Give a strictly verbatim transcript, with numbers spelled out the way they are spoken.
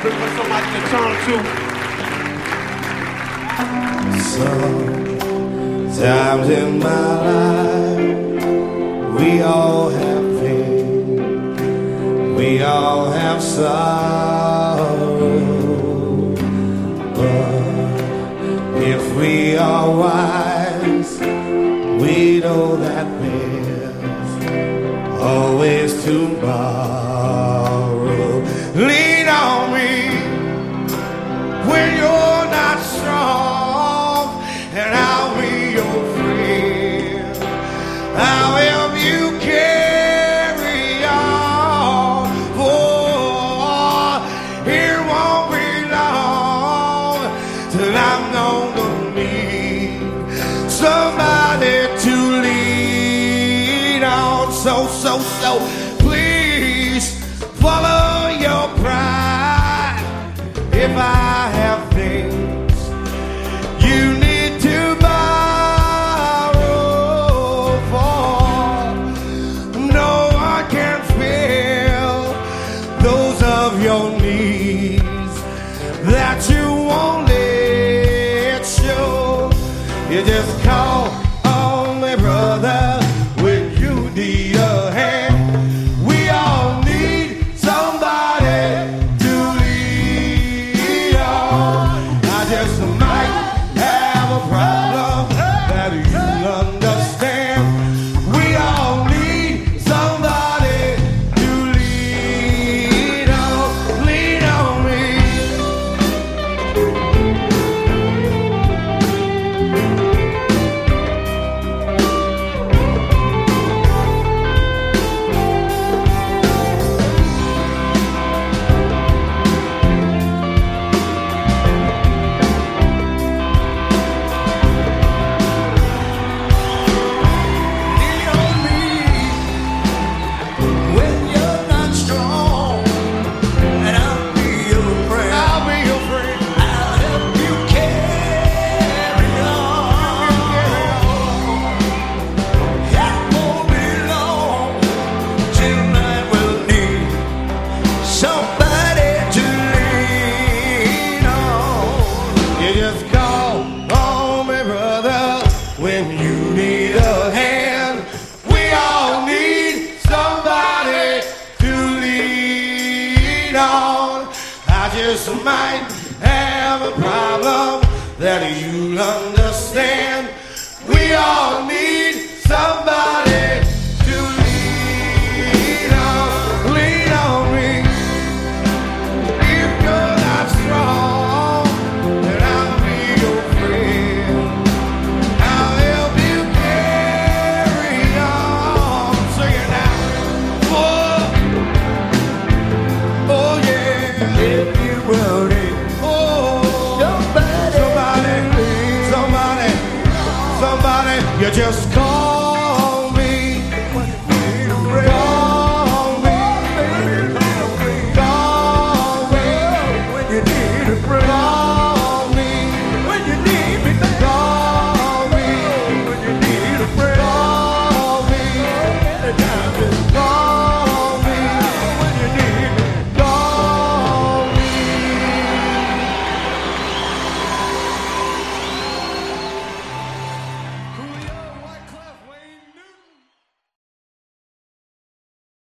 looking for somebody to turn to. Sometimes in my life, we all have pain, we all have sorrow, but if we are wise, we know that there's always tomorrow. Lean on me when you're not strong, and I'll be your friend. I'll help you carry on, for it won't be long till I'm gonna need somebody to lean on. So, so, so, please follow your pride. If I have things you need to borrow for, no one can fill those of your needs that you won't let show. You just call on me, brother, when you need a hand. We all need somebody to lean on. I just might have a problem that you'll understand. We all need somebody to lean on. Lean on me. Lean on me when you're not strong, and I'll be your friend. I'll be your friend. I'll help you carry on. It won't be long till I will need somebody to lean on. You just call on me, brother, when you need a hand. We all need somebody to lean on. I just might have a problem that you'll understand. We all need somebody to lean on. Lean on me. If you're not strong, then I'll be your friend. I'll help you carry on. Sing it now. Oh, oh yeah. If you will need oh, somebody, somebody, somebody, somebody, you just call.